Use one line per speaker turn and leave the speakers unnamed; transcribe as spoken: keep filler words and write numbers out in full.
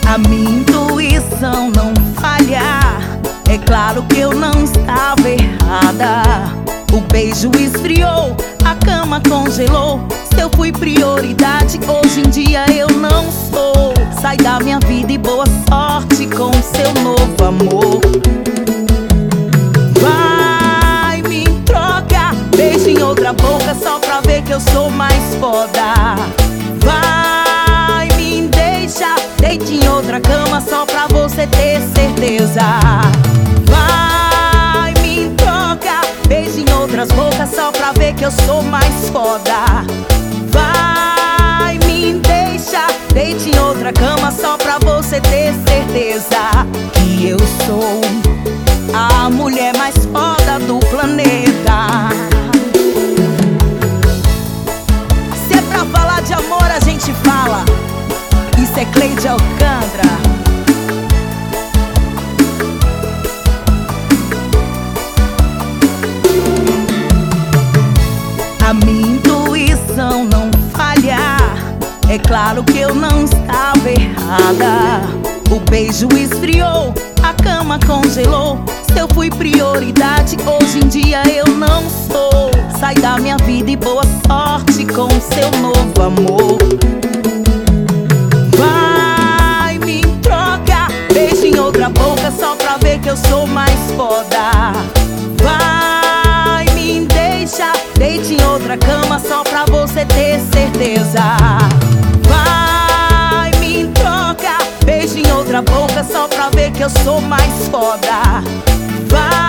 A minha intuição não falha. É claro que eu não estava errada. O beijo esfriou, a cama congelou. Se eu fui prioridade, hoje em dia eu não sou. Sai da minha vida e boa sorte com seu novo amor. Vai, me troca, beijo em outra boca só pra ver que eu sou mais foda. Vai, me deixa, deite em outra cama só pra você ter certeza. Vai, me troca, beijo em outras bocas só pra ver que eu sou mais foda. Vai, me deixa, deite em outra cama só pra você ter certeza que eu sou a mulher mais foda do planeta. Se é pra falar de amor a gente fala. Isso é Cleide Alcântara. A minha intuição não falha. É claro que eu não estava errada. O beijo esfriou, a cama congelou. Se eu fui prioridade, hoje em dia eu não sou. Sai da minha vida e boa sorte com seu novo amor. Vai, me troca, beijo em outra boca só pra ver que eu sou mais foda. Vai, me deixa, deite em outra cama só pra você ter certeza. Vai, me troca, beijo em outra boca só pra ver que eu sou mais foda. Vai